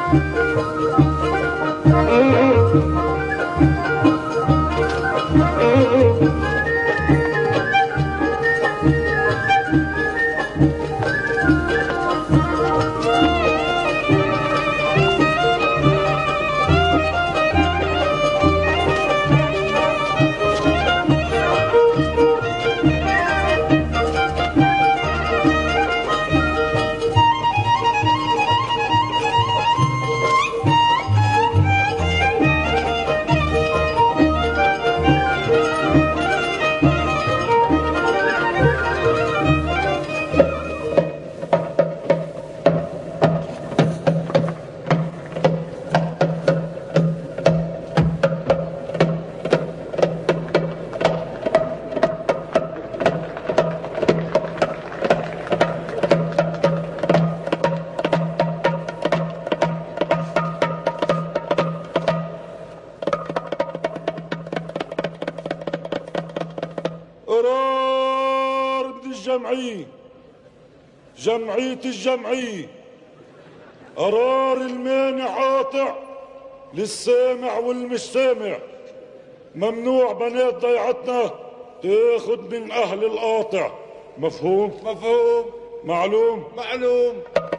قرار من الجمعية، جمعية الجمعية، قرار المانع قاطع للسامع والمش سامع. ممنوع بنات ضيعتنا تاخد من أهل القاطع. مفهوم؟ مفهوم. معلوم؟ معلوم.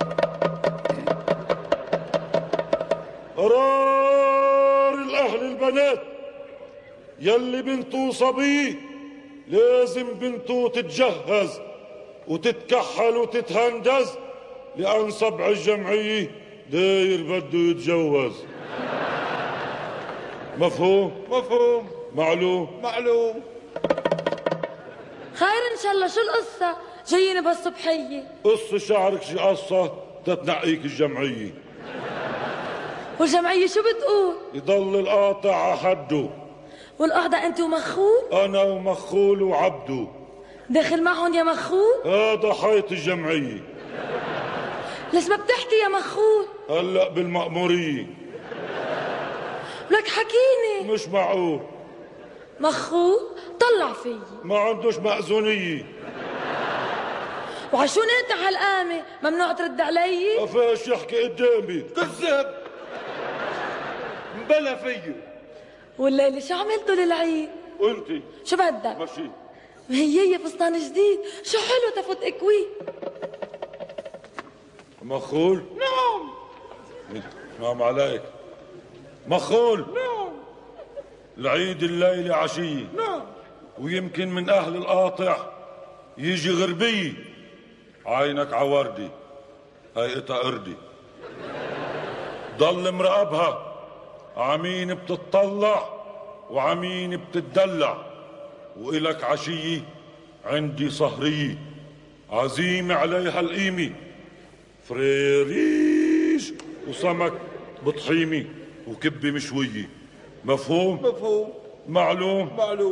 قرار الأهل البنات، يلي بنته صبي لازم بنته تتجهز وتتكحل وتتهندز، لأن سبع الجمعية داير بده يتجوز. مفهوم؟ مفهوم. معلوم؟ معلوم. خير ان شاء الله. شو القصة؟ جايين بهالصبحية؟ قص شعرك شي قصة تتنقيك الجمعية. والجمعية شو بتقول؟ يضل القاطع على حده. والقعدة انت ومخول؟ أنا ومخول وعبده. داخل معهم يا مخول؟ هذا حيط الجمعية. ليش ما بتحكي يا مخول؟ هلأ بالمأمورية. لك حكيني. مش معقول. مخول طلع فيي. ما عندوش مأذونية. وعشو نقطع هالقامة؟ ممنوع ترد علي؟ ما فيش يحكي قدامي. كذب. مبلا فيه. والليلة شو عملتوا للعيد؟ وانتي؟ شو بدك؟ ماشي. هي فستان جديد، شو حلو تفوت اكوي. مخول؟ نعم. نعم عليك. مخول؟ نعم. العيد الليلة عشية. نعم. ويمكن من أهل القاطع يجي غربية. عينك عوردي، هيئتها قردي. ضل مراقبها، عمين بتطلع وعمين بتدلع. وإلك عشية عندي صهرية عزيمة عليها القيمة. فريريش وسمك بطحيمي وكبة مشوية. مفهوم؟ مفهوم. معلوم؟ معلوم.